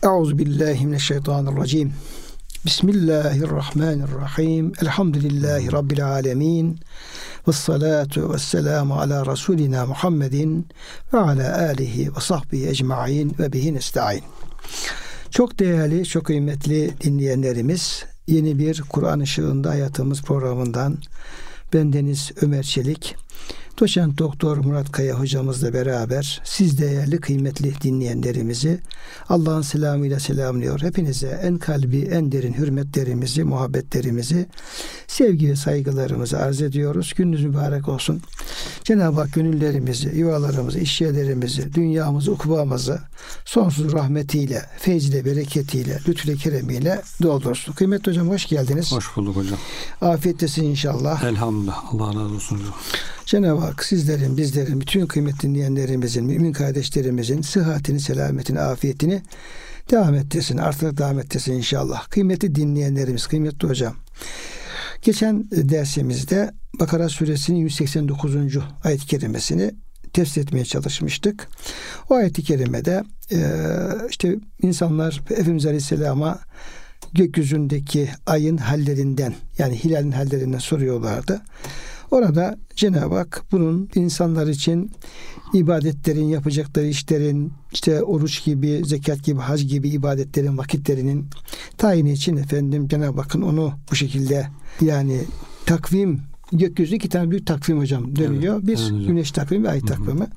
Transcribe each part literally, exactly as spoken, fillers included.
Euzubillahimineşşeytanirracim. Bismillahirrahmanirrahim. Elhamdülillahi Rabbil alemin. Vessalatu vesselamu ala Resulina Muhammedin ve ala alihi ve sahbihi ecma'in ve bihi nesta'in. Çok değerli, çok kıymetli dinleyenlerimiz, yeni bir Kur'an Işığında Hayatımız programından bendeniz Ömer Çelik, Doçent Doktor Murat Kaya hocamızla beraber siz değerli kıymetli dinleyenlerimizi Allah'ın selamıyla selamlıyor. Hepinize en kalbi, en derin hürmetlerimizi, muhabbetlerimizi, sevgi ve saygılarımızı arz ediyoruz. Gününüz mübarek olsun. Cenab-ı Hak gönüllerimizi, yuvalarımızı, işyerlerimizi, dünyamızı, ukbamızı sonsuz rahmetiyle, feyziyle, bereketiyle, lütfüyle, keremiyle doldursun. Kıymetli hocam, hoş geldiniz. Hoş bulduk hocam. Afiyettesin inşallah. Elhamdülillah. Allah razı olsun hocam. Cenab-ı Hak sizlerin, bizlerin, bütün kıymetli dinleyenlerimizin, mümin kardeşlerimizin sıhhatini, selametini, afiyetini devam ettirsin, artık devam ettirsin inşallah. Kıymetli dinleyenlerimiz, kıymetli hocam, geçen dersimizde Bakara suresinin yüz seksen dokuzuncu ayet-i kerimesini tefsir etmeye çalışmıştık. O ayet-i kerimede e, işte insanlar Efendimiz Aleyhisselam'a gökyüzündeki ayın hallerinden, yani hilalin hallerinden soruyorlardı. Orada Cenab-ı Hak bunun insanlar için ibadetlerin, yapacakları işlerin, işte oruç gibi, zekat gibi, hac gibi ibadetlerin vakitlerinin tayini için efendim Cenab-ı Hakk'ın onu bu şekilde, yani takvim, gökyüzü iki tane büyük takvim hocam dönüyor. Evet, bir evet, güneş takvimi ve ay takvimi.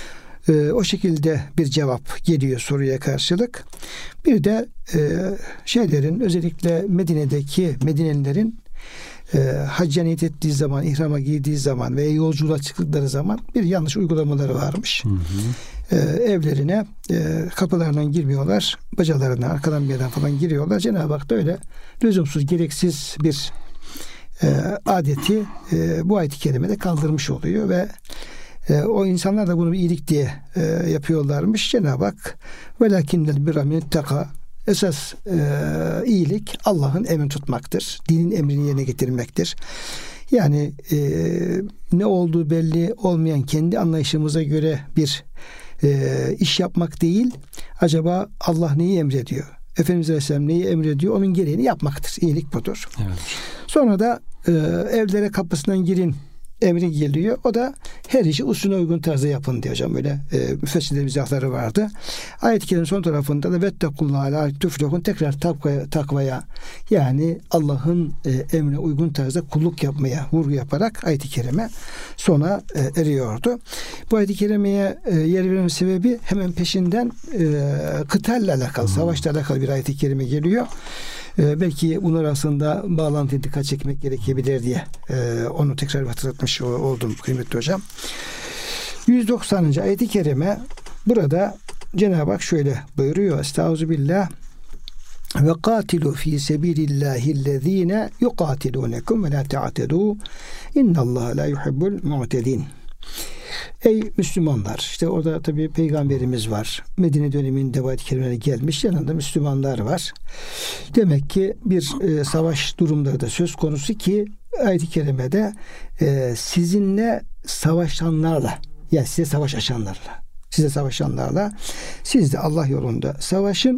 Ee, o şekilde bir cevap geliyor soruya karşılık. Bir de e, şeylerin, özellikle Medine'deki Medinelilerin E, hacca niyet ettiği zaman, ihrama girdiği zaman veya yolculuğa çıktıkları zaman bir yanlış uygulamaları varmış. Hı hı. E, evlerine e, kapılarından girmiyorlar. Bacalarından, arkadan bir yerden falan giriyorlar. Cenab-ı Hak da öyle lüzumsuz, gereksiz bir e, adeti e, bu ayet-i kerimede kaldırmış oluyor ve e, o insanlar da bunu bir iyilik diye e, yapıyorlarmış. Cenab-ı Hak velakinnel birra minetteka, esas e, iyilik Allah'ın emrini tutmaktır. Dinin emrini yerine getirmektir. Yani e, ne olduğu belli olmayan kendi anlayışımıza göre bir e, iş yapmak değil, acaba Allah neyi emrediyor? Efendimiz Aleyhisselam neyi emrediyor? Onun gereğini yapmaktır. İyilik budur. Evet. Sonra da e, evlere kapısından girin emri geliyor. O da her işi usulüne uygun tarzda yapın diye hocam, böyle e, müfessirlerin izahları vardı. Ayet-i kerimenin son tarafında da vettekullâhe lâ tuflihûn, tekrar takvaya, takvaya yani Allah'ın e, emrine uygun tarzda kulluk yapmaya vurgu yaparak ayet-i kerime sona e, eriyordu. Bu ayet-i kerimeye e, yer verme sebebi hemen peşinden e, kıtalle alakalı, hmm. savaşla alakalı bir ayet-i kerime geliyor. Ee, belki bunlar arasında bağlantıya dikkat çekmek gerekebilir diye e, onu tekrar hatırlatmış oldum kıymetli hocam. yüz doksanıncı ayet-i kerime burada Cenab-ı Hak şöyle buyuruyor: Estağfirullah ve katilu fi sebilillahillezine yuqatilunekum ve la ta'tedû innallaha la yuhibbul mu'tedin. Ey Müslümanlar, işte orada tabii Peygamberimiz var. Medine döneminde bu ayet-i kerimeler gelmiş. Yanında Müslümanlar var. Demek ki bir e, savaş durumları da söz konusu ki ayet-i kerimede e, sizinle savaşanlarla, yani size savaş açanlarla, size savaşanlarla siz de Allah yolunda savaşın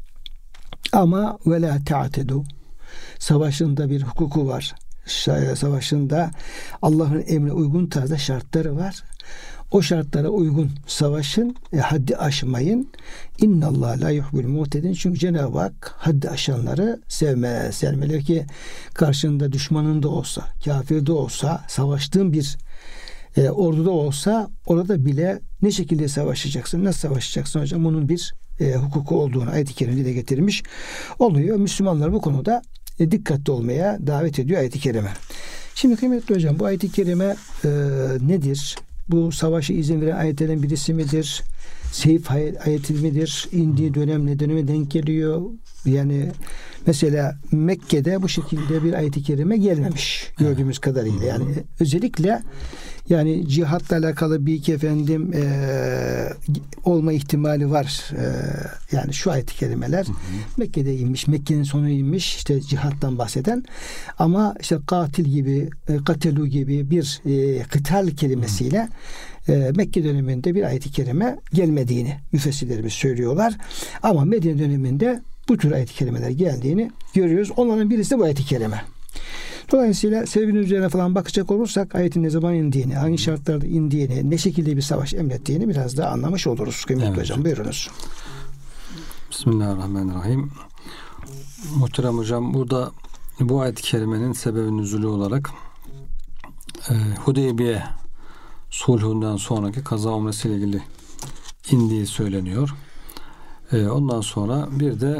ama ve la ta'tedu. Savaşında bir hukuku var. Savaşında Allah'ın emrine uygun tarzda şartları var. O şartlara uygun savaşın, e, haddi aşmayın. İnnallâhe lâ yuhibbul mu'tedin. Çünkü Cenab-ı Hak haddi aşanları sevmez. Yani böyle ki karşında düşmanın da olsa, kafir de olsa, savaştığın bir e, orduda olsa orada bile ne şekilde savaşacaksın, nasıl savaşacaksın hocam? Bunun bir e, hukuku olduğunu ayet-i kerimede de getirmiş oluyor. Müslümanlar bu konuda e, dikkatli olmaya davet ediyor ayet-i kerime. Şimdi kıymetli hocam, bu ayet-i kerime e, nedir? Bu savaşa izin veren ayetlerin birisi midir? Seyf ayeti midir? İndiği dönem ne döneme denk geliyor? Yani mesela Mekke'de bu şekilde bir ayet-i kerime gelmemiş gördüğümüz kadarıyla. Yani özellikle yani cihatla alakalı bir iki efendim e, olma ihtimali var. E, yani şu ayet-i kerimeler hı hı. Mekke'de inmiş, Mekke'nin sonu inmiş, işte cihattan bahseden, ama işte katil gibi, e, katelu gibi bir e, kıtal kelimesiyle e, Mekke döneminde bir ayet-i kerime gelmediğini müfessirlerimiz söylüyorlar. Ama Medine döneminde bu tür ayet-i kerimeler geldiğini görüyoruz. Onların birisi de bu ayet-i kerime. Dolayısıyla sebebinin üzerine falan bakacak olursak ayetin ne zaman indiğini, hangi şartlarda indiğini, ne şekilde bir savaş emrettiğini biraz daha anlamış oluruz. Kıymetli evet. hocam buyurunuz. Bismillahirrahmanirrahim. Muhterem hocam, burada bu ayet-i kerimenin sebebi nüzulü olarak e, Hudeybiye sulhundan sonraki kaza umresi ile ilgili indiği söyleniyor. E, ondan sonra bir de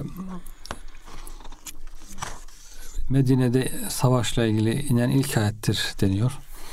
Medine'de savaşla ilgili inen ilk ayettir deniyor.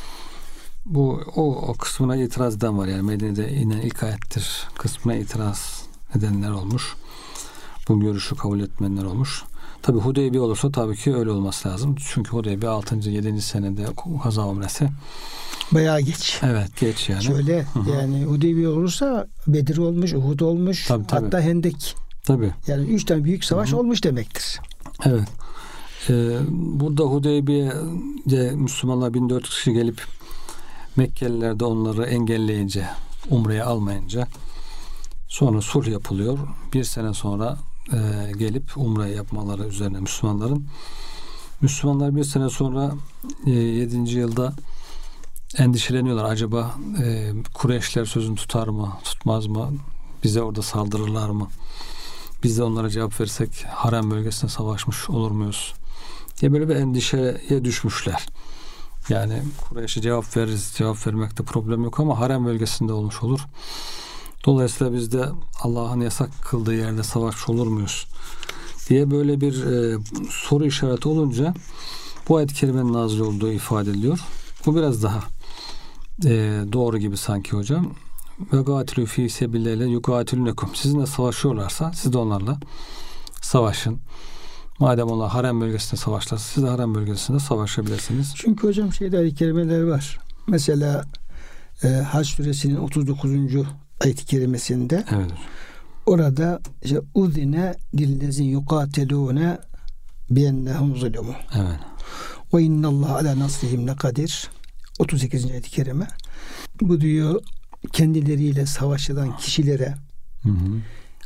Bu o, o kısmına itiraz eden var. Yani Medine'de inen ilk ayettir kısmına itiraz edenler olmuş. Bu görüşü kabul etmeyenler olmuş. Tabi Hudeybiye olursa tabii ki öyle olması lazım. Çünkü Hudeybiye altıncı yedinci senede kaza umresi. Bayağı geç. Evet, geç yani. Şöyle Hı-hı. yani Hudeybiye olursa Bedir olmuş, Uhud olmuş, tabii, tabii. hatta Hendek. Tabii. Yani üç tane büyük savaş Hı-hı. olmuş demektir. Evet. Ee, burada Hudeybiye'de Müslümanlar bin dört yüz kişi gelip Mekkeliler de onları engelleyince, umreye almayınca sonra sulh yapılıyor. Bir sene sonra e, gelip umre yapmaları üzerine Müslümanların. Müslümanlar bir sene sonra e, yedinci yılda endişeleniyorlar. Acaba e, Kureyşler sözünü tutar mı, tutmaz mı? Bize orada saldırırlar mı? Biz de onlara cevap versek harem bölgesinde savaşmış olur muyuz? diye böyle bir endişeye düşmüşler. Yani Kureyş'e cevap veririz, cevap vermekte problem yok ama harem bölgesinde olmuş olur. Dolayısıyla biz de Allah'ın yasak kıldığı yerde savaşmış olur muyuz diye böyle bir e, soru işareti olunca bu ayet-i kerimenin nazil olduğu ifade ediliyor. Bu biraz daha e, doğru gibi sanki hocam. Ve gatilu fi sebileyle yugatilunekum. Sizinle savaşıyorlarsa siz de onlarla savaşın. Madem onlar harem bölgesinde savaşlarsa siz de harem bölgesinde savaşabilirsiniz. Çünkü hocam şeyde ayet-i kerimeler var. Mesela e, Hac suresinin otuz dokuzuncu ayet-i kerimesinde evet. orada işte uzine lillezin yukatelune biennehum zulümu. Evet. Ve innallahu ala nasrihim lekadir. otuz sekizinci ayet-i kerime. Bu diyor kendileriyle savaşılan kişilere hı hı.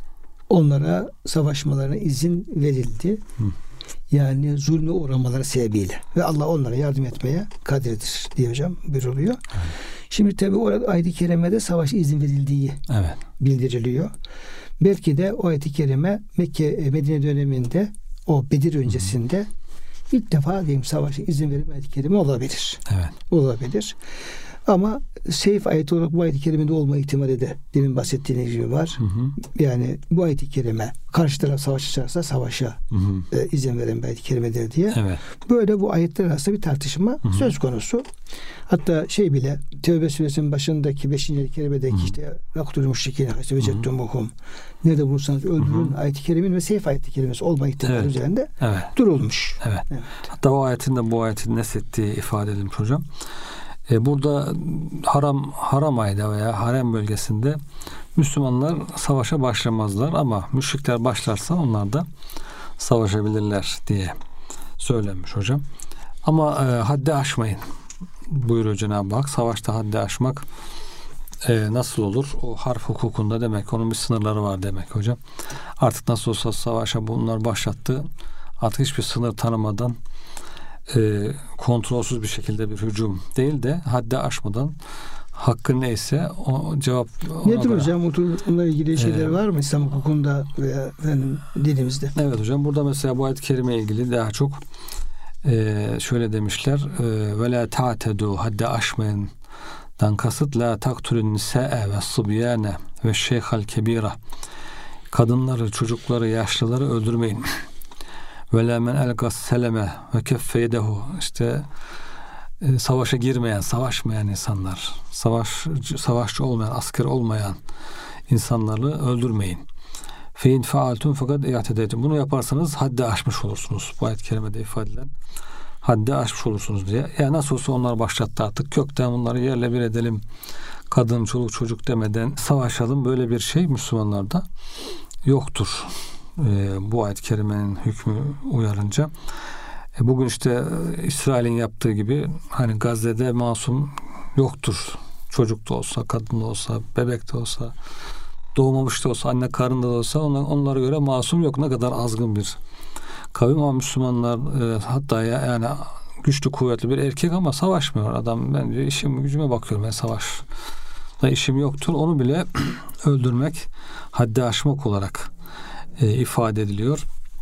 onlara savaşmalarına izin verildi. Hı. Yani zulme uğramaları sebebiyle. Ve Allah onlara yardım etmeye kadirdir diye hocam buyuruluyor. Evet. Şimdi tabi orada ayet-i kerimede savaşa izin verildiği evet. bildiriliyor. Belki de o ayet-i kerime Mekke Medine döneminde o Bedir öncesinde hı hı. ilk defa diyeyim savaşa izin verilme ayet-i kerime olabilir. Evet. Olabilir. Ama seyf ayeti olarak bu ayet-i kerimede olma ihtimali de demin bahsettiğiniz gibi var. Hı hı. Yani bu ayet-i kerime karşı taraf savaş açarsa savaşa hı hı. E, izin veren bir ayet-i kerimedir diye. Evet. Böyle bu ayetler arasında bir tartışma hı hı. söz konusu. Hatta şey bile Tevbe suresinin başındaki beşinci ayet-i kerimedeki hı hı. işte vaktül müşrikine işte vecettumuhum nerede bulursanız öldürün ayet-i kerimin ve seyf ayet-i kerimesi olma ihtimali evet. üzerinde evet. durulmuş. Evet. evet. Hatta o ayetin de bu ayetin neslettiği ifade edilmiş hocam. Burada haram haram ayda veya harem bölgesinde Müslümanlar savaşa başlamazlar ama müşrikler başlarsa onlar da savaşabilirler diye söylenmiş hocam. Ama e, haddi aşmayın buyuruyor Cenab-ı Hak. Savaşta haddi aşmak e, nasıl olur? O harf hukukunda demek onun bir sınırları var demek hocam. Artık nasıl olsa savaşa bunlar başlattı. Artık hiçbir sınır tanımadan E, kontrolsüz bir şekilde bir hücum değil de haddi aşmadan hakkı neyse o cevap nedir hocam? Bununla ilgili şeyler ee, var mı İslam hukukunda veya efendim, dilimizde? Evet hocam. Burada mesela bu ayet-i kerime ilgili daha çok e, şöyle demişler ve la ta'tedu haddi aşmayından kasıt la taktulun nisae ve sıbyane ve şeyhal kebira kadınları, çocukları, yaşlıları öldürmeyin. Ve la men elgas seleme ve keffe yedehu işte e, savaşa girmeyen, savaşmayan insanlar, savaş savaşçı olmayan, asker olmayan insanları öldürmeyin. Fe in faaltum fakat i'tedeytum. Bunu yaparsanız haddi aşmış olursunuz. Bu ayet-i kerimede ifade edilen haddi aşmış olursunuz diye. Yani nasıl olsa onlar başlattı artık. Kökten bunları yerle bir edelim. Kadın, çoluk, çocuk demeden savaşalım. Böyle bir şey Müslümanlarda yoktur. Ee, bu ayet-i kerimenin hükmü uyarınca. E, bugün işte İsrail'in yaptığı gibi hani Gazze'de masum yoktur. çocuk da olsa, kadın da olsa, bebek de olsa, doğmamış da olsa, anne karnında da olsa onlar, onlara göre masum yok. Ne kadar azgın bir kavim ama Müslümanlar e, hatta ya, yani güçlü kuvvetli bir erkek ama savaşmıyor. Adam ben diyor, işim gücüme bakıyorum, ben savaşla işim yoktur. Onu bile öldürmek, haddi aşmak olarak e, ifade ediliyor.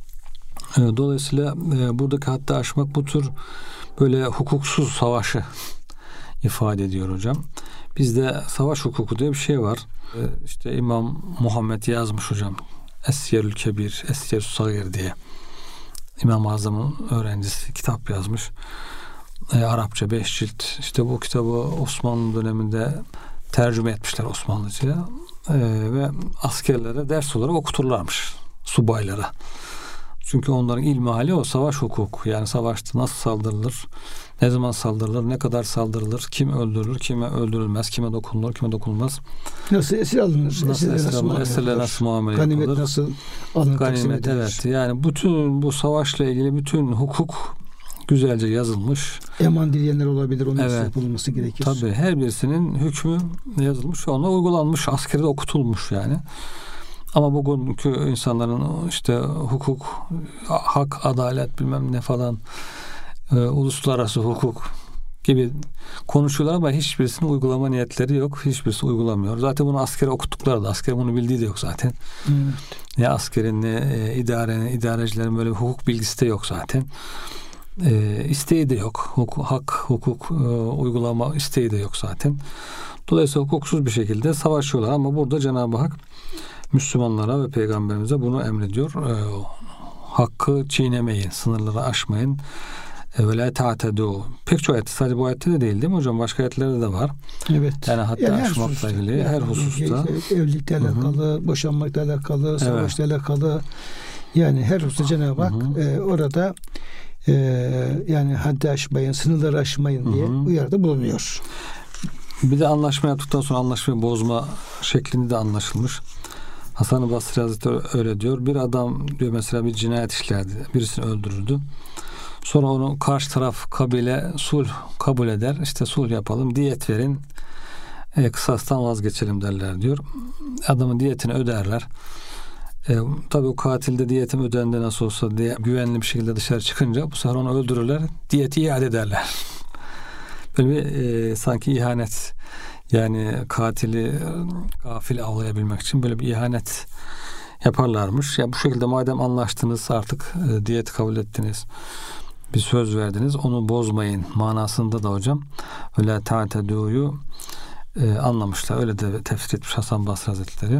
E, dolayısıyla e, buradaki haddi aşmak bu tür böyle hukuksuz savaşı ifade ediyor hocam. Bizde savaş hukuku diye bir şey var. E, işte İmam Muhammed yazmış hocam. Es-Siyerül Kebir, Es-Siyerül Sagir diye. İmam-ı Azam'ın öğrencisi kitap yazmış. E, Arapça beş cilt. İşte bu kitabı Osmanlı döneminde tercüme etmişler Osmanlıca'ya. E, ve askerlere ders olarak okuturlarmış. Subaylara. Çünkü onların ilmihali o savaş hukuku. Yani savaşta nasıl saldırılır, ne zaman saldırılır, ne kadar saldırılır, kim öldürülür, kime öldürülmez, kime dokunulur, kime dokunulmaz. Nasıl esir alınır? Nasıl esir alınır, esirle nasıl muamele Ganimet yapılır. nasıl alınır, Ganimet, evet. Yani bütün bu savaşla ilgili bütün hukuk güzelce yazılmış. Eman dileyenler olabilir. Onun evet. yapılması gerekir. Tabii her birisinin hükmü yazılmış ve ona uygulanmış. Askerde okutulmuş yani. Ama bugünkü insanların işte hukuk, hak, adalet bilmem ne falan e, uluslararası hukuk gibi konuşuyorlar ama hiçbirisinin uygulama niyetleri yok. Hiçbirisi uygulamıyor. Zaten bunu askere okuttukları da asker bunu bildiği de yok zaten. Evet. Ne askerin ne e, idarenin, idarecilerin böyle bir hukuk bilgisi de yok zaten. E, isteği de yok. Hukuk, hak, hukuk e, uygulama isteği de yok zaten. Dolayısıyla hukuksuz bir şekilde savaşıyorlar ama burada Cenab-ı Hak Müslümanlara ve Peygamberimize bunu emrediyor. E, hakkı çiğnemeyin, sınırları aşmayın. E, ve la ta'tedu. Pek çok ayet, sadece bu ayette de değil değil mi hocam? Başka ayetlerde de var. Evet. Yani hatta yani aşmakla ilgili yani, her hususta. Evlilikle alakalı, Hı-hı. boşanmakla alakalı, savaşla evet. alakalı. Yani her hususta Cenab-ı Hak e, orada e, yani haddi aşmayın, sınırları aşmayın diye Hı-hı. uyarıda bulunuyor. Bir de anlaşma yaptıktan sonra anlaşmayı bozma şeklinde de anlaşılmış. Hasan-ı Basri Hazretleri öyle diyor. Bir adam diyor mesela bir cinayet işlerdi. Birisini öldürürdü. Sonra onu karşı taraf kabile sulh kabul eder. İşte sulh yapalım, diyet verin. E, kısastan vazgeçelim derler diyor. Adamın diyetini öderler. E, tabii o katil de diyetim ödendi nasıl olsa diye güvenli bir şekilde dışarı çıkınca bu sefer onu öldürürler. Diyeti iade ederler. Böyle bir e, sanki ihanet, yani katili gafil avlayabilmek için böyle bir ihanet yaparlarmış. Yani bu şekilde madem anlaştınız, artık e, diyet kabul ettiniz, bir söz verdiniz, onu bozmayın manasında da hocam öyle ta'tedu'yu e, anlamışlar. Öyle de tefsir etmiş Hasan Basri Hazretleri.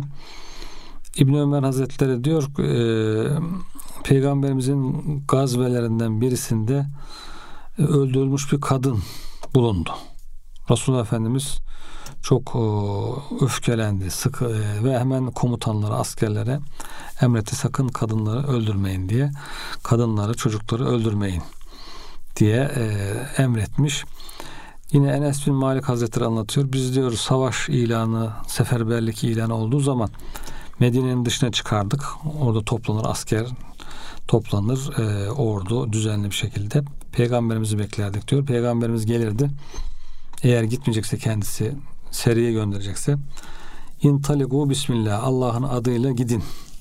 İbn Ömer Hazretleri diyor e, Peygamberimizin gazvelerinden birisinde e, öldürülmüş bir kadın bulundu. Resulullah Efendimiz çok o, öfkelendi, sıkı e, ve hemen komutanlara, askerlere emretti, sakın kadınları öldürmeyin diye, kadınları, çocukları öldürmeyin diye e, emretmiş. Yine Enes bin Malik Hazretleri anlatıyor. Biz diyoruz savaş ilanı, seferberlik ilanı olduğu zaman Medine'nin dışına çıkardık. Orada toplanır asker, toplanır e, ordu düzenli bir şekilde. Peygamberimizi beklerdik diyor. Peygamberimiz gelirdi. Eğer gitmeyecekse kendisi, seriye gönderecekse İntaligu Bismillah, Allah'ın adıyla gidin.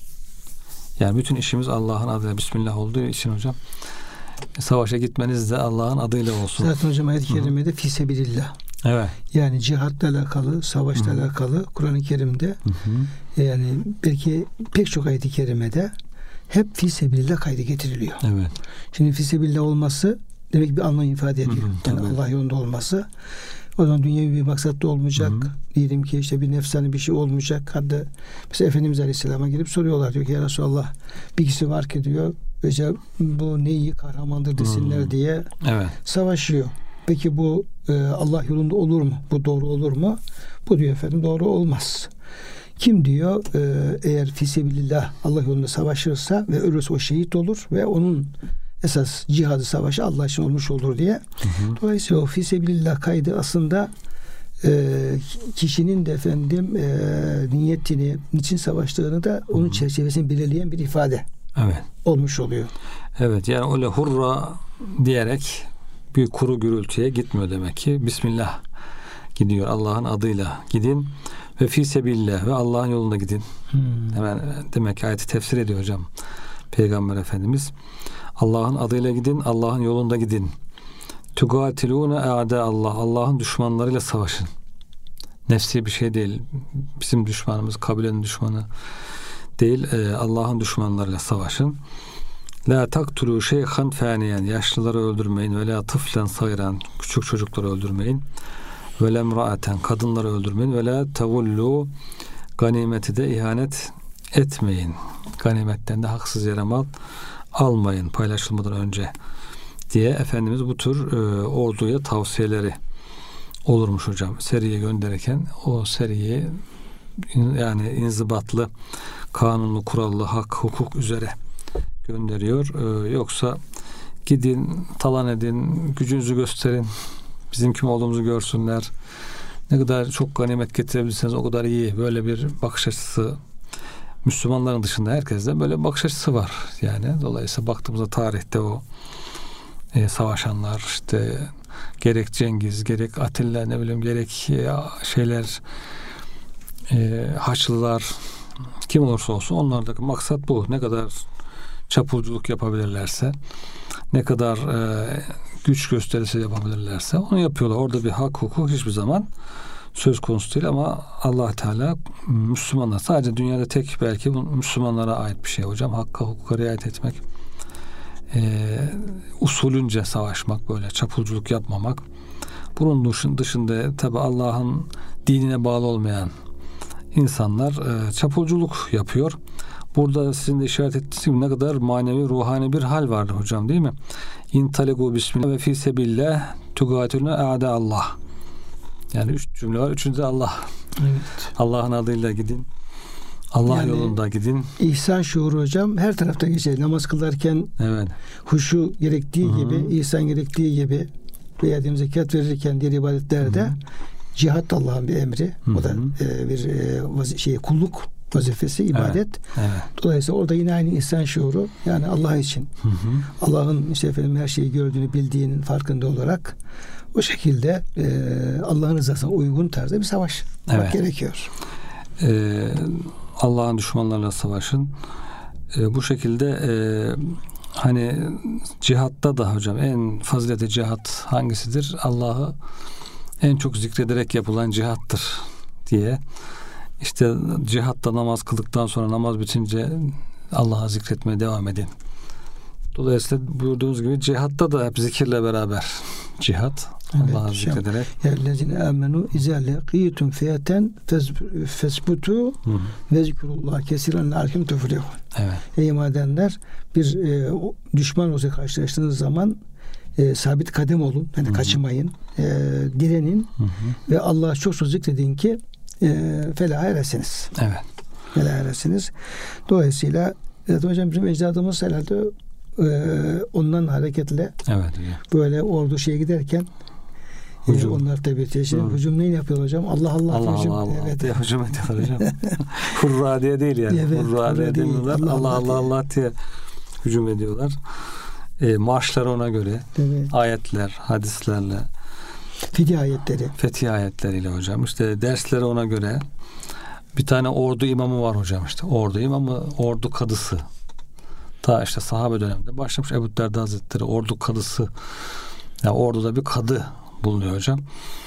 Yani bütün işimiz Allah'ın adıyla Bismillah olduğu için hocam savaşa gitmeniz de Allah'ın adıyla olsun. Zaten hocam ayet-i kerimede fisebilillah. Evet. Yani cihatla alakalı, savaşla Hı-hı. alakalı Kur'an-ı Kerim'de Hı-hı. yani belki pek çok ayet-i kerimede hep fisebilillah kaydı getiriliyor. Evet. Şimdi fisebilillah olması demek bir anlam ifade ediyor. Hı-hı, yani Allah yolunda olması. O zaman dünyevi bir maksat da olmayacak. Hı-hı. Diyelim ki işte bir nefsani bir şey olmayacak. Hatta mesela Efendimiz Aleyhisselam'a gelip soruyorlar. Diyor ki ya Resulallah bir kişi var ki diyor işte bu ne iyi kahramandır desinler Hı-hı. diye evet. savaşıyor. Peki bu e, Allah yolunda olur mu? Bu doğru olur mu? Bu diyor efendim doğru olmaz. Kim diyor e, eğer fisebilillah Allah yolunda savaşırsa ve ölürse o şehit olur ve onun esas cihadı savaşı Allah için olmuş olur diye. Hı hı. Dolayısıyla o fisebilillah kaydı aslında e, kişinin de efendim e, niyetini, niçin savaştığını da onun hı hı. çerçevesini belirleyen bir ifade evet. olmuş oluyor. Evet, yani öyle hurra diyerek bir kuru gürültüye gitmiyor demek ki. Bismillah gidiyor. Allah'ın adıyla gidin. Ve fî sebillah ve Allah'ın yolunda gidin. Hmm. Hemen demek ki ayeti tefsir ediyor hocam Peygamber Efendimiz. Allah'ın adıyla gidin, Allah'ın yolunda gidin. Tugatilûne a'da Allah. Allah'ın düşmanlarıyla savaşın. Nefsi bir şey değil. Bizim düşmanımız, kabilenin düşmanı değil. Allah'ın düşmanlarıyla savaşın. La taktulu şeyhan faniyen. Yaşlıları öldürmeyin. Ve la tıflen sayran. Küçük çocukları öldürmeyin. Ve la emraaten. Kadınları öldürmeyin. Ve la tevullu. Ganimeti de ihanet etmeyin. Ganimetten de haksız yere mal almayın paylaşılmadan önce diye Efendimiz bu tür e, orduya tavsiyeleri olurmuş hocam. Seriye gönderirken o seriyi yani inzibatlı, kanunlu, kurallı, hak, hukuk üzere gönderiyor. E, yoksa gidin, talan edin, gücünüzü gösterin, bizim kim olduğumuzu görsünler. Ne kadar çok ganimet getirebilirseniz o kadar iyi. Böyle bir bakış açısı Müslümanların dışında herkeste böyle bir bakış açısı var. Yani dolayısıyla baktığımızda tarihte o e, savaşanlar işte gerek Cengiz, gerek Atilla, ne bileyim gerek e, şeyler e, Haçlılar, kim olursa olsun onlardaki maksat bu. Ne kadar çapulculuk yapabilirlerse, ne kadar e, güç gösterisi yapabilirlerse onu yapıyorlar. Orada bir hak, hukuk hiçbir zaman söz konusu değil ama Allah Teala Müslümanlar, sadece dünyada tek belki bu Müslümanlara ait bir şey hocam. Hakka, hukuka riayet etmek, e, usulünce savaşmak, böyle çapulculuk yapmamak. Bunun dışında tabi Allah'ın dinine bağlı olmayan insanlar e, çapulculuk yapıyor. Burada sizin de işaret ettiğiniz gibi ne kadar manevi, ruhani bir hal vardı hocam, değil mi? İntaligu bismillah ve fî sebillah tugatilûne a'da Allah. Yani üç cümle var. Üçüncü de Allah. Evet. Allah'ın adıyla gidin. Allah yani, yolunda gidin. İhsan şuuru hocam her tarafta geçer. Namaz kılarken evet. huşu gerektiği Hı-hı. gibi, ihsan gerektiği gibi veya diyelim zekat verirken diğer ibadetlerde Hı-hı. cihat Allah'ın bir emri. Hı-hı. O da e, bir e, vazi- şey kulluk vazifesi, ibadet. Evet. Evet. Dolayısıyla orada yine aynı ihsan şuuru, yani Allah için. Hı hı. Allah'ın işte efendim her şeyi gördüğünü, bildiğinin farkında olarak o şekilde e, Allah'ın rızasına uygun tarzda bir savaş evet. gerekiyor. Ee, Allah'ın düşmanlarıyla savaşın. Ee, bu şekilde e, hani cihatta da hocam en faziletli cihat hangisidir? Allah'ı en çok zikrederek yapılan cihattır diye. İşte cihatta namaz kıldıktan sonra namaz bitince Allah'a zikretmeye devam edin. Dolayısıyla buyurduğunuz gibi cihatta da hep zikirle beraber cihat. Evet, Allah'a zikrederek. Yellezine amenu izâ leqîtum fiyeten fesbutu ve zikrullah kesiren lâkim tuflihun. Evet. Ey iman edenler, bir e, düşman olsa karşılaştığınız zaman e, sabit kadem olun. Yani Hı-hı. kaçınmayın. E, direnin Hı-hı. ve Allah'a çok çok zikredin ki e, felah eresiniz. Evet. Felah eresiniz. Dolayısıyla zaten hocam bizim ecdadımız herhalde e, ondan hareketle evet, böyle ordu şeye giderken e, onlar tabii teşhir hücum neyin yapıyor hocam? Allah Allah Allah hücum. Allah, Allah evet. diye hücum ediyorlar hocam. Hurra diye değil yani. Evet, hurra diye demiyorlar. Allah Allah, Allah, Allah, Allah diye hücum ediyorlar. E, marşları ona göre. Evet. Ayetler, hadislerle. Fetih ayetleri. Fetih ayetleriyle hocam. İşte dersleri ona göre. Bir tane ordu imamı var hocam işte. Ordu imamı, ordu kadısı. Ta işte sahabe döneminde başlamış Ebu Derda Hazretleri ordu kadısı. Yani orduda bir kadı bulunuyor hocam.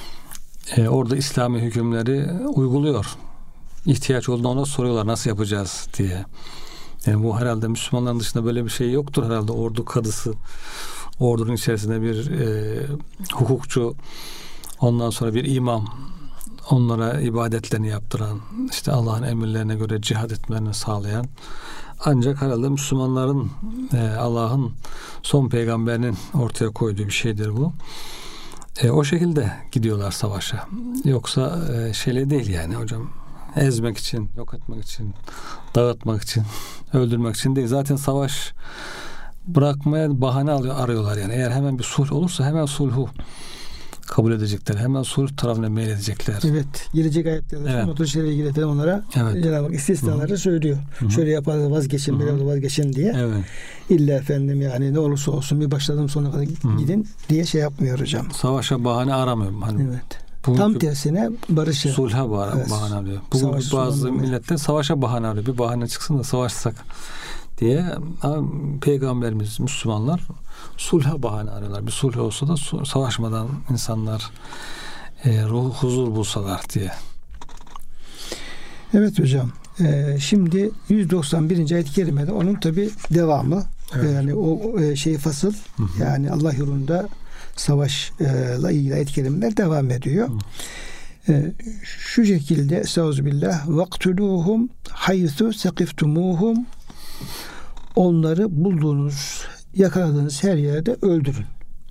Ee, orada İslami hükümleri uyguluyor. İhtiyaç olduğunda ona soruyorlar nasıl yapacağız diye. Yani bu herhalde Müslümanların dışında böyle bir şey yoktur herhalde. Ordu kadısı, ordunun içerisinde bir e, hukukçu, ondan sonra bir imam, onlara ibadetlerini yaptıran, işte Allah'ın emirlerine göre cihad etmelerini sağlayan, ancak herhalde Müslümanların e, Allah'ın son peygamberinin ortaya koyduğu bir şeydir bu. E, o şekilde gidiyorlar savaşa. Yoksa e, şeyle değil yani hocam. Ezmek için, yok etmek için, dağıtmak için, öldürmek için değil. Zaten savaş bırakmaya bahane alıyor, arıyorlar yani. Eğer hemen bir sulh olursa hemen sulhu kabul edecekler. Hemen sulh tarafına meyledecekler. Evet. Gelecek ayetlerde evet. otuz şeyle ilgili onlara evet. Cenab-ı Hak istisnaları Hı-hı. söylüyor. Hı-hı. Şöyle yaparız vazgeçin, böyle vazgeçin diye. Evet. İlla efendim yani ne olursa olsun bir başladım sonuna kadar Hı-hı. gidin diye şey yapmıyor hocam. Savaşa bahane aramıyorum. Hani evet. Bu, Tam tersine barışa. Sulha bahane, Evet. bahane arıyor. Bugün Savaş bazı sonunda. milletler savaşa bahane arıyor. Bir bahane çıksın da savaşsak diye. Ama Peygamberimiz, Müslümanlar sulha bahane arıyorlar. Bir sulh olsa da su- savaşmadan insanlar e, ruhu huzur bulsalar diye. Evet hocam. Ee, şimdi yüz doksan birinci ayet-i kerimede onun tabi devamı. Evet. Yani o e, şey fasıl, Hı hı. yani Allah yolunda savaşla ilgili ayet-i kerimeler devam ediyor. Ee, şu şekilde Estağfirullah vaktuluhum haythu sekiftumuhum, onları bulduğunuz, yakaladığınız her yerde öldürün.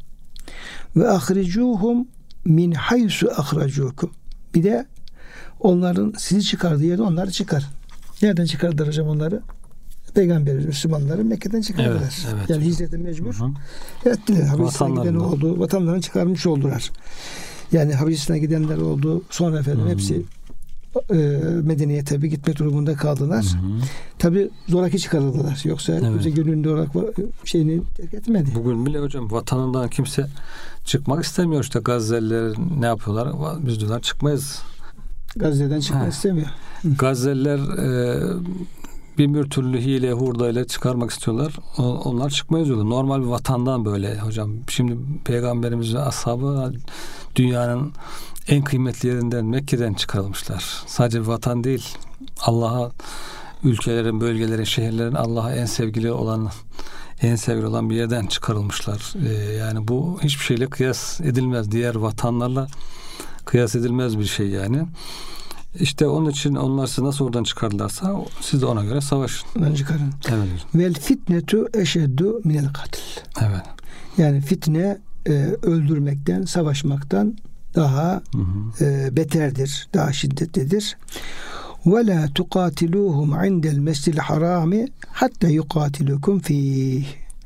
Ve ahricuhum min haysu ahracukum. Bir de onların sizi çıkardığı yerde onları çıkar. Nereden çıkardılar hocam onları? Peygamberimiz Müslümanları Mekke'den çıkardılar. Evet, evet. Yani hicrete mecbur Hı hı. ettiler. Habeşistan'a giden Vatanlarından. oldu. Vatanlarını çıkarmış oldular. Yani Habeşistan'a gidenler oldu. Sonra efendim Hı hı. hepsi e, Medine'ye tabi gitmek durumunda kaldılar. Hı hı. Tabi zoraki çıkarıldılar. Yoksa Evet. kimse gönüllü olarak şeyini terk etmedi. Bugün bile hocam vatanından kimse çıkmak istemiyor. İşte Gazze'liler ne yapıyorlar? Biz diyorlar çıkmayız. Gazze'den çıkmak Ha. istemiyor. Gazze'liler e, bin bir türlü hile hurdayla çıkarmak istiyorlar. O, onlar çıkmayız diyorlar. Normal bir vatandan böyle hocam. Şimdi Peygamberimiz ve ashabı dünyanın en kıymetli yerinden, Mekke'den çıkarılmışlar. Sadece bir vatan değil. Allah'a, ülkelerin, bölgelerin, şehirlerin Allah'a en sevgili olan, en sevgili olan bir yerden çıkarılmışlar. Ee, yani bu hiçbir şeyle kıyas edilmez. Diğer vatanlarla kıyas edilmez bir şey yani. İşte onun için onlar sizi nasıl oradan çıkardılarsa siz de ona göre savaşın. Ondan çıkarın. Evet. Vel fitnetu eşeddu minel katil. Evet. Yani fitne e, öldürmekten, savaşmaktan daha Hı hı. e, beterdir, daha şiddetlidir. Ve la tuqatiluhum indel mescidil harami hatta yuqatilukum fih.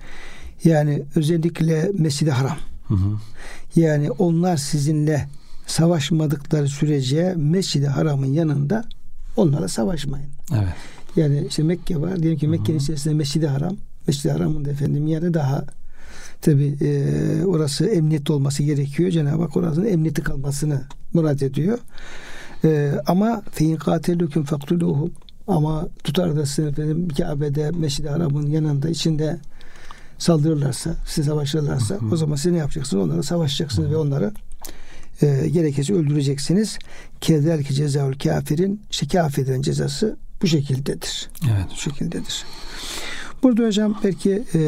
Yani özellikle Mescid-i Haram. Hı hı. Yani onlar sizinle savaşmadıkları sürece Mescid-i Haram'ın yanında onlara savaşmayın. Evet. Yani işte Mekke var. Diyelim ki Mekke'nin içerisinde Mescid-i Haram. Mescid-i Haram'ın da efendim yeri daha tabi e, orası emniyetli olması gerekiyor. Cenab-ı Hak orasının emniyeti kalmasını murad ediyor. E, ama fein katelukum faktuluhum, ama tutar da size efendim Kabe'de Mescid-i Haram'ın yanında içinde saldırırlarsa, size savaşırlarsa, hı hı, o zaman siz ne yapacaksınız? Onlara savaşacaksınız, hı hı, ve onları e, gerekirse öldürecksiniz. Kezalike cezaül kafirin, işte kafirlerin cezası bu şekildedir. Evet. Bu şekildedir. Burada hocam belki e,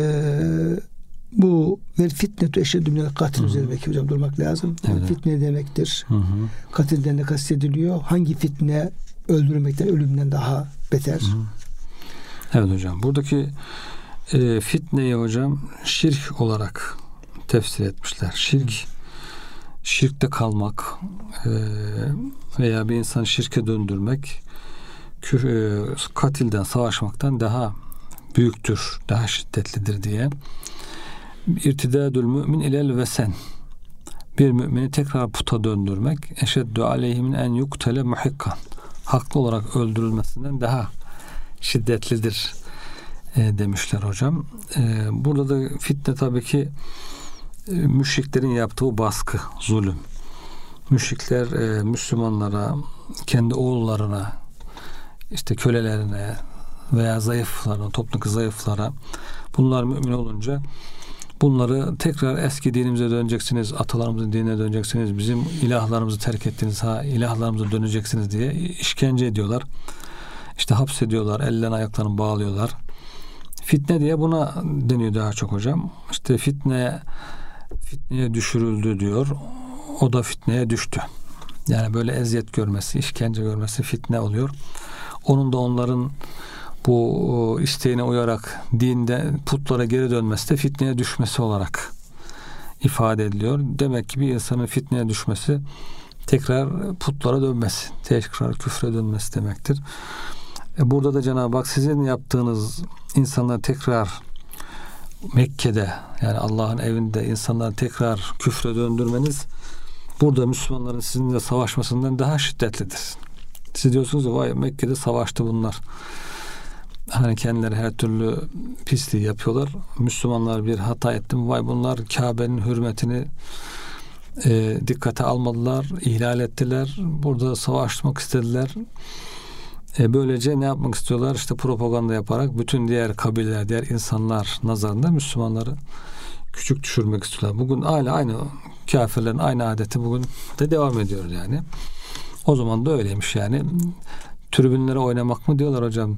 bu vel fitnetu eşeddü minel katil üzerine belki hocam durmak lazım. Evet. Fitne demektir. Hı hı. Katilden de kastediliyor. Hangi fitne öldürmekten, ölümden daha beter? Hı hı. Evet hocam. Buradaki e, fitneyi hocam şirk olarak tefsir etmişler. Şirk, hı, şirkte kalmak e, veya bir insanı şirke döndürmek küf, e, katilden, savaşmaktan daha büyüktür, daha şiddetlidir diye. İrtidadül mümin ilel vesen, bir mümini tekrar puta döndürmek, eşeddü aleyhimin en yuktele muhikkan, haklı olarak öldürülmesinden daha şiddetlidir e, demişler hocam. E, burada da fitne tabii ki e, müşriklerin yaptığı baskı, zulüm. Müşrikler e, Müslümanlara, kendi oğullarına, işte kölelerine veya zayıflara, toplumdaki zayıflara, bunlar mümin olunca bunları tekrar eski dinimize döneceksiniz, atalarımızın dinine döneceksiniz, bizim ilahlarımızı terk ettiniz, ha ilahlarımıza döneceksiniz diye işkence ediyorlar. İşte hapsediyorlar, ellerini ayaklarını bağlıyorlar. Fitne diye buna deniyor daha çok hocam. İşte fitne fitneye düşürüldü diyor. O da fitneye düştü. Yani böyle eziyet görmesi, işkence görmesi fitne oluyor. Onun da onların bu isteğine uyarak dinde putlara geri dönmesi de fitneye düşmesi olarak ifade ediliyor. Demek ki bir insanın fitneye düşmesi tekrar putlara dönmesi, tekrar küfre dönmesi demektir. E burada da Cenab-ı Hak sizin yaptığınız insanları tekrar Mekke'de, yani Allah'ın evinde insanları tekrar küfre döndürmeniz burada Müslümanların sizinle savaşmasından daha şiddetlidir. Siz diyorsunuz ki vay Mekke'de savaştı bunlar. Hani kendileri her türlü pisliği yapıyorlar. Müslümanlar bir hata etti mi vay bunlar Kabe'nin hürmetini e, dikkate almadılar, ihlal ettiler. Burada savaşmak istediler. E, böylece ne yapmak istiyorlar? İşte propaganda yaparak bütün diğer kabileler, diğer insanlar nazarında Müslümanları küçük düşürmek istiyorlar. Bugün hala aynı kafirlerin aynı adeti bugün de devam ediyor yani. O zaman da öyleymiş yani. Tribünlere oynamak mı diyorlar hocam?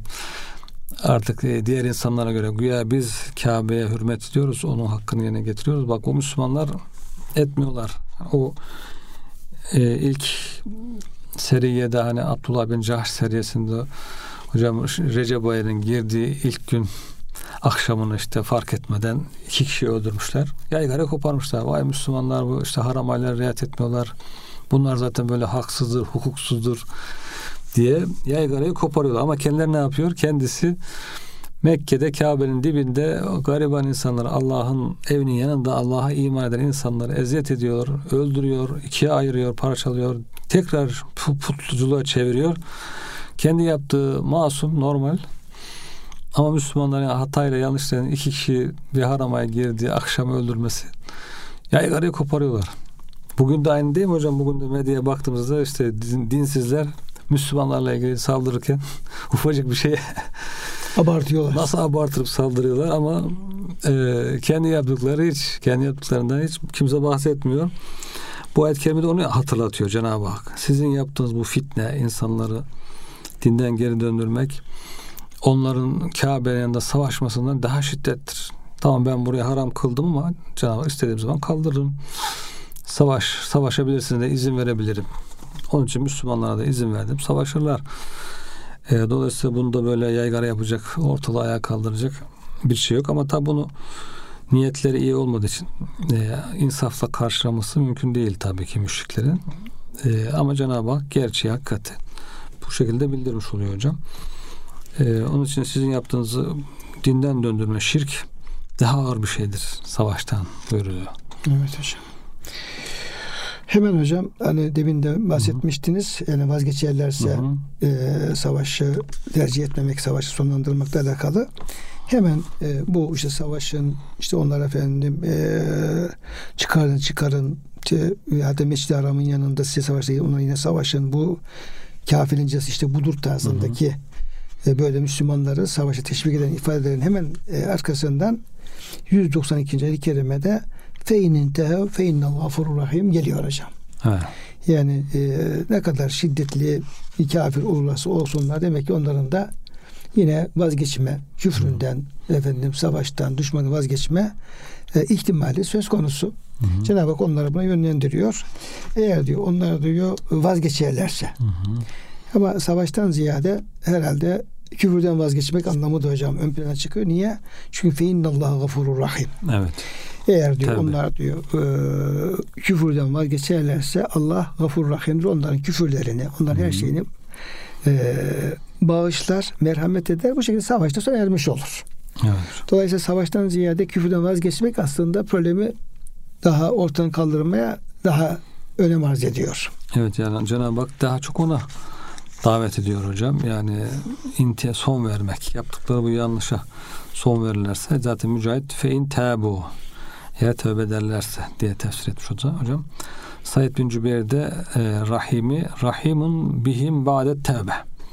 Artık diğer insanlara göre güya biz Kabe'ye hürmet ediyoruz, onun hakkını yerine getiriyoruz. Bak o Müslümanlar etmiyorlar. O e, ilk seriyede hani Abdullah bin Cahş seriyesinde hocam Recep ayının girdiği ilk gün akşamını işte fark etmeden iki kişi öldürmüşler. Yaygara koparmışlar. Vay Müslümanlar bu işte haram aylara riayet etmiyorlar. Bunlar zaten böyle haksızdır, hukuksuzdur diye yaygarayı koparıyorlar. Ama kendileri ne yapıyor? Kendisi Mekke'de Kabe'nin dibinde gariban insanları Allah'ın evinin yanında Allah'a iman eden insanları eziyet ediyor, öldürüyor, ikiye ayırıyor, parçalıyor, tekrar putluculuğa çeviriyor. Kendi yaptığı masum, normal. Ama Müslümanların hatayla yanlışların iki kişi bir haramaya girdiği akşam öldürmesi yaygarayı koparıyorlar. Bugün de aynı değil mi hocam? Bugün de medyaya baktığımızda işte dinsizler Müslümanlarla ilgili saldırırken ufacık bir şeye abartıyorlar. Nasıl abartırıp saldırıyorlar ama e, kendi yaptıkları hiç, kendi yaptıklarından hiç kimse bahsetmiyor. Bu ayet-i kerimede onu hatırlatıyor Cenab-ı Hak. Sizin yaptığınız bu fitne, insanları dinden geri döndürmek, onların Kabe'nin yanında savaşmasından daha şiddettir. Tamam ben buraya haram kıldım ama Cenab-ı Hak istediğim zaman kaldırırım. Savaş, savaşabilirsiniz de izin verebilirim. Onun için Müslümanlara da izin verdim. Savaşırlar. E, dolayısıyla bunu da böyle yaygara yapacak, ortalığı ayağa kaldıracak bir şey yok. Ama tabi bunu niyetleri iyi olmadığı için e, insafla karşılaması mümkün değil tabii ki müşriklerin. E, ama Cenab-ı Hak gerçeği, hakikati bu şekilde bildirmiş oluyor hocam. E, onun için sizin yaptığınızı dinden döndürme, şirk daha ağır bir şeydir savaştan buyuruyor. Evet hocam. Hemen hocam hani demin de bahsetmiştiniz. Hı hı. Yani vazgeçerlerse hı hı. E, savaşı tercih etmemek, savaşı sonlandırmakla alakalı. Hemen e, bu işte savaşın işte onlar efendim e, çıkarın çıkarın işte, ya da Mescid-i Haram'ın yanında size savaşta onlar yine savaşın. Bu kafirincesi işte budur tarzındaki hı hı. E, böyle Müslümanları savaşa teşvik eden ifadelerin hemen e, arkasından yüz doksan ikinci ayet-i kerimede feynin tehev feynnal gafurur rahim geliyor hocam. Evet. Yani e, ne kadar şiddetli kafir olursa olsunlar demek ki onların da yine vazgeçme, küfründen, hı. efendim savaştan, düşmanı vazgeçme e, ihtimali söz konusu. Hı hı. Cenab-ı Hak onları buna yönlendiriyor. Eğer diyor onlar diyor vazgeçerlerse. Hı hı. Ama savaştan ziyade herhalde küfürden vazgeçmek anlamı da hocam ön plana çıkıyor. Niye? Çünkü feinnallahu gafurur rahim. Evet. Eğer diyor Tabii. onlar diyor e, küfürden vazgeçerlerse Allah gafur rahimdir. Onların küfürlerini, onların Hı-hı. her şeyini e, bağışlar, merhamet eder. Bu şekilde savaşta sona ermiş olur. Evet. Dolayısıyla savaştan ziyade küfürden vazgeçmek aslında problemi daha ortadan kaldırmaya daha önem arz ediyor. Evet yani Cenab-ı Hak daha çok ona davet ediyor hocam. Yani intiye son vermek. Yaptıkları bu yanlışa son verirlerse zaten mücahit fein tabu eğer tövbe ederlerse diye tefsir etmiş hocam. Said bin Cübeyr'de e, rahimi rahimun bihim ba'de tevbe.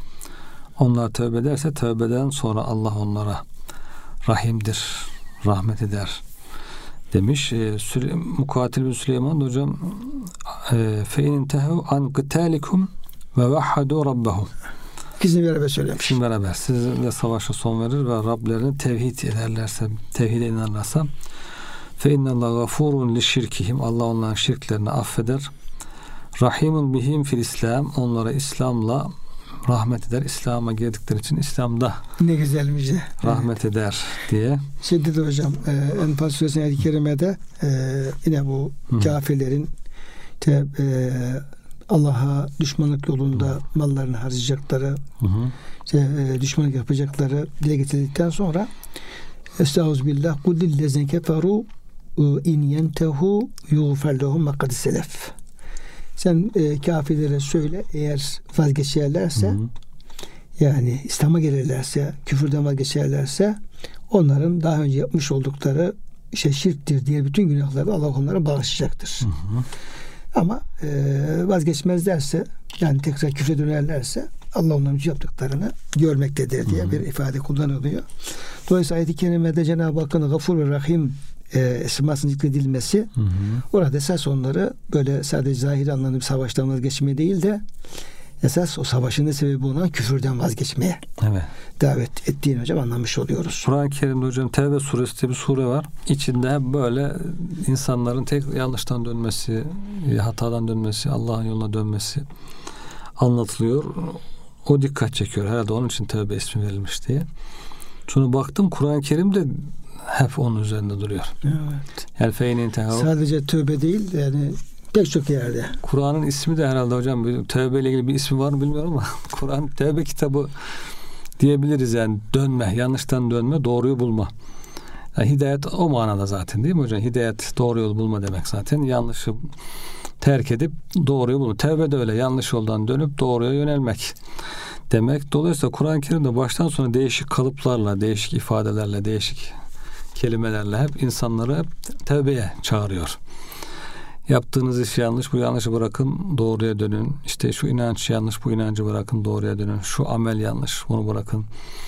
Onlar tövbe ederse tövbeden sonra Allah onlara rahimdir, rahmet eder demiş. E, Süle, Mukatil bin Süleyman hocam e, fein tehev an qitalikum ve vahhadu rabbahum. İkisini beraber söylemiş. İkisini beraber. Sizinle savaşa son verir ve Rablerini tevhid ederlerse, tevhide inanırlarsa fe innallahu gafurun li şirkihim. Allah onların şirklerini affeder. Rahimun bihim fil İslam. Onlara İslam'la rahmet eder. İslam'a girdikleri için İslam'da ne güzel müjde. Rahmet evet. eder diye. Şimdi de hocam e, Enfal Suresi'nin ayet-i kerimede e, yine bu Hı. kafirlerin te, e, Allah'a düşmanlık yolunda hı. mallarını harcayacakları, hı hı. işte e, düşmanlık yapacakları dile getirdikten sonra Estağfirullah kul lillezine keferu in yentehu yuğfer lehum ma kad selef. Sen e, kafirlere söyle eğer vazgeçerlerse hı hı. yani İslam'a gelirlerse, küfürden vazgeçerlerse onların daha önce yapmış oldukları işte şirktir diye bütün günahları Allah onlara bağışlayacaktır. Hı hı. Ama e, vazgeçmezlerse, yani tekrar küfre dönerlerse Allah onların yaptıklarını görmektedir diye hı hı. bir ifade kullanılıyor. Dolayısıyla ayet-i kerimede Cenab-ı Hakk'ın Gafur ve Rahim e, esmasının zikredilmesi, hı hı. orada esas onları böyle sadece zahir anlamda bir savaştan vazgeçmeye değil de esas o savaşın sebebi olan küfürden vazgeçmeye evet. davet ettiğini hocam anlamış oluyoruz. Kur'an-ı Kerim'de hocam Tevbe suresi diye bir sure var. İçinde hep böyle insanların tek yanlıştan dönmesi, hatadan dönmesi, Allah'ın yoluna dönmesi anlatılıyor. O dikkat çekiyor. Herhalde onun için Tevbe ismi verilmiş diye. Sonra baktım Kur'an-ı Kerim'de hep onun üzerinde duruyor. Evet. Yani feynin tehav. Sadece tövbe değil, yani pek çok yerde. Kur'an'ın ismi de herhalde hocam tövbe ile ilgili bir ismi var mı bilmiyorum ama Kur'an tövbe kitabı diyebiliriz, yani dönme, yanlıştan dönme, doğruyu bulma. Yani hidayet o manada zaten değil mi hocam? Hidayet doğru yolu bulma demek zaten. Yanlışı terk edip doğruyu bulma. Tevbe de öyle, yanlış yoldan dönüp doğruya yönelmek demek. Dolayısıyla Kur'an-ı Kerim'de baştan sona değişik kalıplarla, değişik ifadelerle, değişik kelimelerle hep insanları hep tevbeye çağırıyor. Yaptığınız iş yanlış, bu yanlışı bırakın, doğruya dönün. İşte şu inanç yanlış, bu inancı bırakın, doğruya dönün. Şu amel yanlış, bunu bırakın,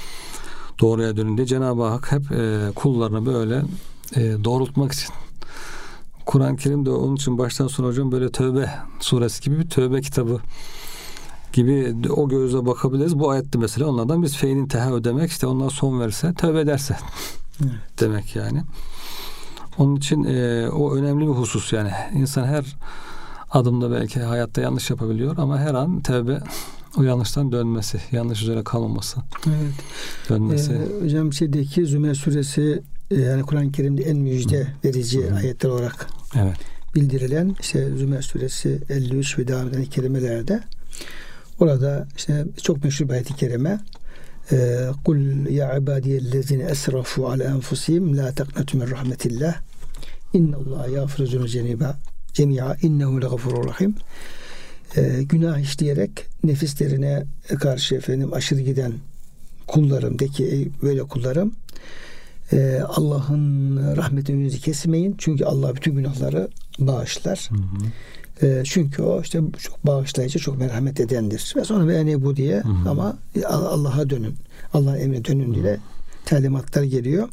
doğruya dönün diye Cenab-ı Hak hep e, kullarını böyle e, doğrultmak için. Kur'an-ı Kerim de onun için baştan sona hocam böyle Tövbe suresi gibi bir tövbe kitabı gibi o gözle bakabiliriz. Bu ayette mesela onlardan biz feynin teha ödemek, işte onlar son verirse, tövbe ederse evet. demek yani. Onun için e, o önemli bir husus yani. İnsan her adımda belki hayatta yanlış yapabiliyor ama her an tevbe, o yanlıştan dönmesi, yanlış üzere kalmaması. Evet. Dönmesi. Ee, hocam şeydeki Zümer suresi e, yani Kur'an-ı Kerim'de en müjde Hı. verici Hı. ayetler olarak evet. bildirilen işte Zümer suresi elli üç ve devam eden kelimelerde orada işte çok meşhur bir ayet-i kerime Kul ya ibadiyellezine esrafu ala enfusihim la taqnatu min rahmetillah innallaha yağfiru zunuba cemi'a innehu legafurur rahim. Ee, günah işleyerek nefislerine karşı efendim aşırı giden kullarım de ki böyle kullarım e, Allah'ın rahmetini önünüzü kesmeyin. Çünkü Allah bütün günahları bağışlar. Hı hı. E, çünkü o işte çok bağışlayıcı, çok merhamet edendir. Ve sonra yani bu diye hı hı. ama Allah'a dönün. Allah'ın emrine dönün diye talimatlar geliyor.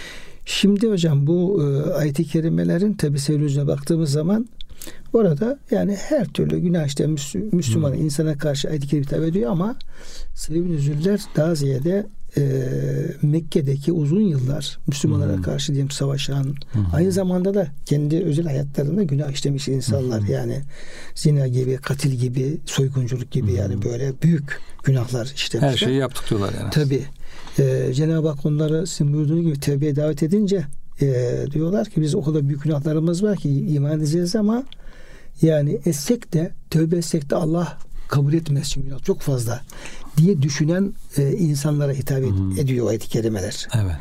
Şimdi hocam bu e, ayet-i kerimelerin tabi seviyesine baktığımız zaman orada yani her türlü günah işte Müslüman hmm. insana karşı ayet-i kerime hitap ediyor ama sebeb-i nüzüller daha ziyade e, Mekke'deki uzun yıllar Müslümanlara hmm. karşı diyeyim savaşan hmm. aynı zamanda da kendi özel hayatlarında günah işlemiş insanlar hmm. yani zina gibi, katil gibi, soygunculuk gibi hmm. yani böyle büyük günahlar işlemişler. Her şeyi yaptık diyorlar yani. Tabii. Ee, Cenab-ı Hak onları sizin buyurduğunuz gibi tevbeye davet edince e, diyorlar ki biz o kadar büyük günahlarımız var ki iman edeceğiz ama yani etsek de tövbe etsek de Allah kabul etmez çünkü günah çok fazla diye düşünen e, insanlara hitap ed- hmm. ediyor ayet-i kerimeler. Evet.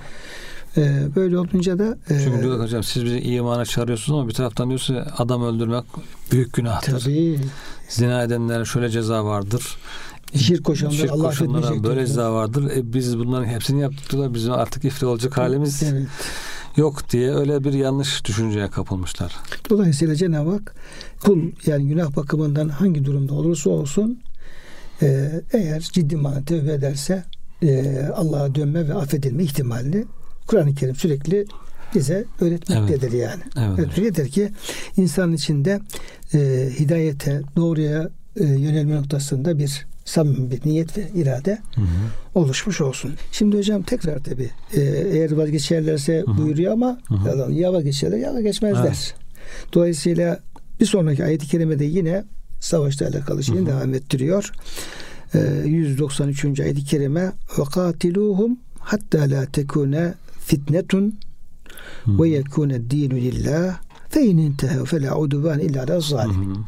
E, böyle olunca da e, çünkü diyorlar hocam siz bizi imana çağırıyorsunuz ama bir taraftan diyorsunuz adam öldürmek büyük günahtır. Tabii. Zina edenlere şöyle ceza vardır. Şirk koşanlara Şirk Allah koşanlara böyle ceza vardır. E, biz bunların hepsini yaptık diyorlar. Bizim artık iflah olacak halimiz evet. yok diye öyle bir yanlış düşünceye kapılmışlar. Dolayısıyla Cenab-ı Hak kul yani günah bakımından hangi durumda olursa olsun e, eğer ciddi manada tövbe ederse e, Allah'a dönme ve affedilme ihtimalini Kur'an-ı Kerim sürekli bize öğretmektedir evet. yani. Evet, evet. Yeter ki insanın içinde e, hidayete, doğruya e, yönelme noktasında bir samimi bir niyet ve irade hı hı. oluşmuş olsun. Şimdi hocam tekrar tabi e, eğer vazgeçerlerse hı hı. buyuruyor ama hı hı. ya vazgeçerler ya vazgeçmezler. Evet. Dolayısıyla bir sonraki ayet-i kerimede yine savaşla alakalı şeyini devam ettiriyor. E, yüz doksan üçüncü ayet-i kerime ve katiluhum hatta la tekune fitnetun ve yekune dinu lillah fe in intehu fe la udvan illa ala zalimin.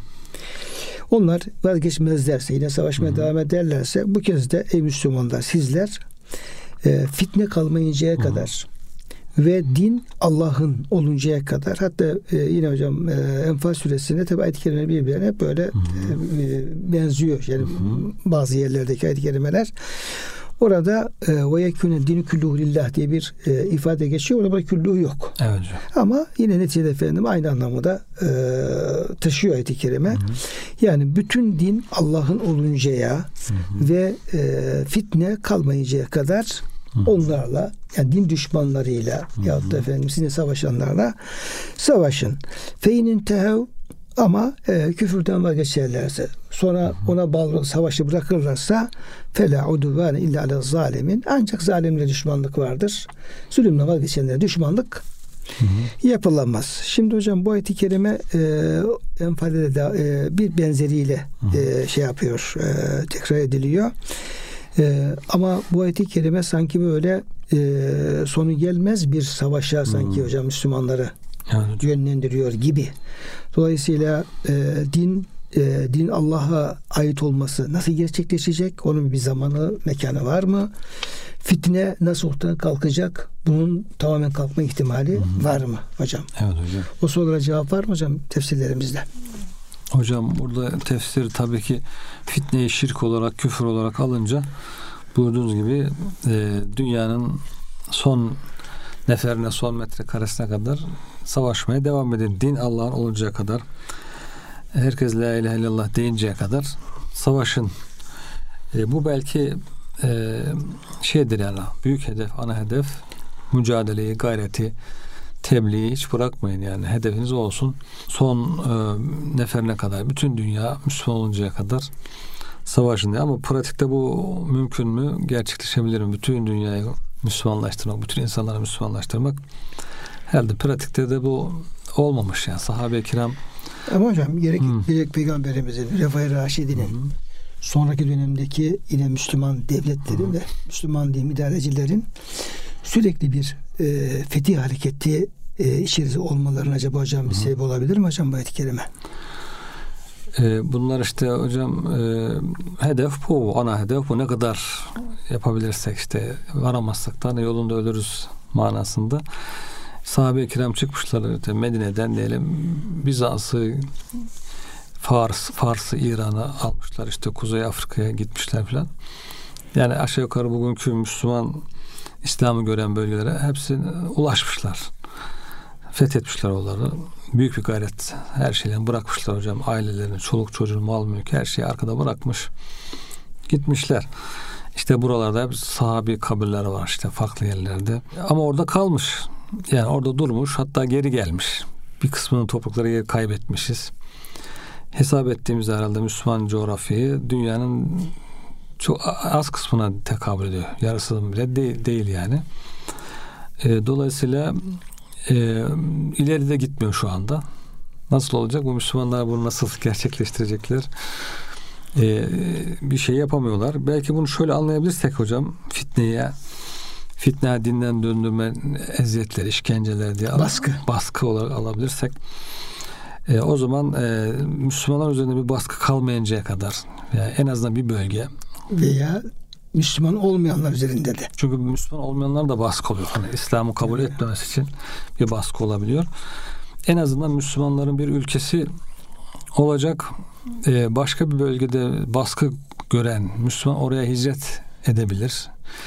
Onlar vazgeçmezlerse, yine savaşmaya Hı-hı. devam ederlerse bu kez de ey Müslümanlar sizler e, fitne kalmayıncaya Hı-hı. kadar ve din Allah'ın oluncaya kadar hatta e, yine hocam e, Enfal suresinde tabi ayet-i kerimeler birbirine böyle e, benziyor. Yani Hı-hı. bazı yerlerdeki ayet-i kerimeler Orada ve yekûne dinu külluhu lillah diye bir e, ifade geçiyor. Orada külluhu yok. Evet hocam. Ama yine neticede efendim aynı anlamı da e, taşıyor ayet-i kerime. Hı hı. Yani bütün din Allah'ın oluncaya hı hı. ve e, fitne kalmayıncaya kadar hı hı. onlarla, yani din düşmanlarıyla hı hı. yahut da efendim sizinle savaşanlarla savaşın. Feynin tehev, ama e, küfürden vazgeçerlerse, sonra hı hı. ona bağlı savaşı bırakırlarsa fela uduvane illa ala zalimin, ancak zalimle düşmanlık vardır. Zulümle vazgeçenlere düşmanlık hı hı. yapılamaz. Şimdi hocam bu ayet-i kerime e, Enfal'de de e, bir benzeriyle e, şey yapıyor, e, tekrar ediliyor. E, ama bu ayet-i kerime sanki böyle e, sonu gelmez bir savaşa sanki hı. hocam Müslümanları evet. yönlendiriyor gibi. Dolayısıyla e, din e, din Allah'a ait olması nasıl gerçekleşecek? Onun bir zamanı, mekanı var mı? Fitne nasıl ortadan kalkacak? Bunun tamamen kalkma ihtimali Hı-hı. var mı hocam? Evet hocam. O sorulara cevap var mı hocam tefsirlerimizde? Hocam burada tefsir tabii ki fitneyi şirk olarak, küfür olarak alınca buyurduğunuz gibi e, dünyanın son neferine, son metrekaresine kadar savaşmaya devam edin. Din Allah'ın oluncaya kadar, herkes la ilahe illallah deyinceye kadar savaşın. E, bu belki e, şeydir yani, büyük hedef, ana hedef, mücadeleyi, gayreti, tebliği hiç bırakmayın yani. Hedefiniz olsun. Son e, neferine kadar, bütün dünya Müslüman oluncaya kadar savaşın diye. Ama pratikte bu mümkün mü? Gerçekleşebilir mi? Bütün dünyayı Müslümanlaştırmak, bütün insanları Müslümanlaştırmak. Herhalde pratikte de bu olmamış yani. Sahabe-i kiram. Ama hocam gerek, hmm. gerek Peygamberimizin, Refai Raşidinin hmm. sonraki dönemdeki yine Müslüman devletlerin hmm. ve Müslüman diyeyim idarecilerin sürekli bir e, fetih hareketi e, içerisinde olmalarının acaba hocam bir hmm. sebep olabilir mi hocam bu ayet-i kerime? E, bunlar işte hocam e, hedef bu. Ana hedef bu. Ne kadar yapabilirsek işte varamazsak da yolunda ölürüz manasında. Sahabe-i kiram çıkmışlar işte Medine'den diyelim Bizans'ı, Fars, Fars'ı, İran'ı almışlar, işte Kuzey Afrika'ya gitmişler falan. Yani aşağı yukarı bugünkü Müslüman İslam'ı gören bölgelere hepsine ulaşmışlar. Fethetmişler onları. Büyük bir gayret. Her şeyden bırakmışlar hocam. Ailelerini, çoluk çocuğunu, mal mülk, her şeyi arkada bırakmış. Gitmişler. İşte buralarda hep sahabi kabirleri var işte farklı yerlerde. Ama orada kalmış. Yani orada durmuş, hatta geri gelmiş. Bir kısmının toprakları geri kaybetmişiz. Hesap ettiğimiz herhalde Müslüman coğrafyayı dünyanın çok az kısmına tekabül ediyor. Yarısı bile değil, değil yani. E, dolayısıyla e, ileride gitmiyor şu anda. Nasıl olacak? Bu Müslümanlar bunu nasıl gerçekleştirecekler? E, bir şey yapamıyorlar. Belki bunu şöyle anlayabilirsek hocam, fitneye, fitne dinden döndürme, eziyetler, işkenceler diye baskı, baskı olarak alabilirsek e, o zaman e, Müslümanlar üzerinde bir baskı kalmayıncaya kadar yani en azından bir bölge veya Müslüman olmayanlar üzerinde de. Çünkü Müslüman olmayanlar da baskı oluyor. Hani İslam'ı kabul evet. etmemesi için bir baskı olabiliyor. En azından Müslümanların bir ülkesi olacak. E, başka bir bölgede baskı gören Müslüman oraya hicret edebilir.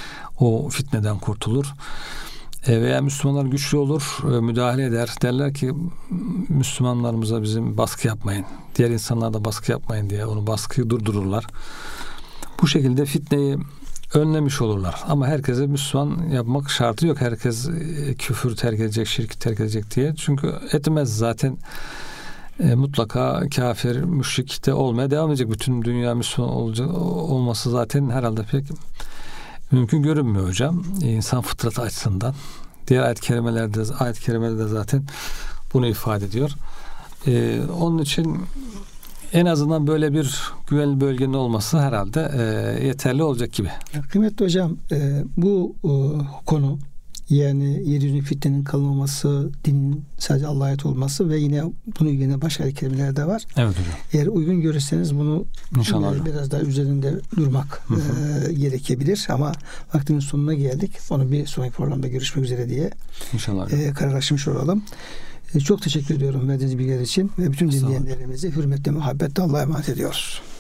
O fitneden kurtulur. E, veya Müslümanlar güçlü olur, e, müdahale eder. Derler ki Müslümanlarımıza bizim baskı yapmayın. Diğer insanlara da baskı yapmayın diye onu baskıyı durdururlar. Bu şekilde fitneyi önlemiş olurlar. Ama herkese Müslüman yapmak şartı yok. Herkes e, küfür terk edecek, şirk terk edecek diye. Çünkü etmez zaten. E, mutlaka kafir, müşrik de olmaya devam edecek. Bütün dünya Müslüman olacak, olması zaten herhalde pek mümkün görünmüyor hocam. İnsan fıtratı açısından. Diğer ayet-i kerimelerde, ayet-i kerimelerde zaten bunu ifade ediyor. Ee, onun için en azından böyle bir güvenli bölgenin olması herhalde e, yeterli olacak gibi. Kıymetli hocam, e, bu e, konu yani yeryüzünün fitnenin kalmaması, dinin sadece Allah'a ait olması ve yine bunu yine başka ayet-i kerimeler de var. Evet hocam. Eğer uygun görürseniz bunu İnşallah biraz daha üzerinde durmak hı hı. E, gerekebilir ama vaktinin sonuna geldik. Onu bir sonraki programda görüşmek üzere diye İnşallah. E, kararlaşmış olalım. E, çok teşekkür ediyorum verdiğiniz bilgiler için ve bütün dinleyenlerimizi hürmetle, muhabbetle Allah'a emanet ediyoruz.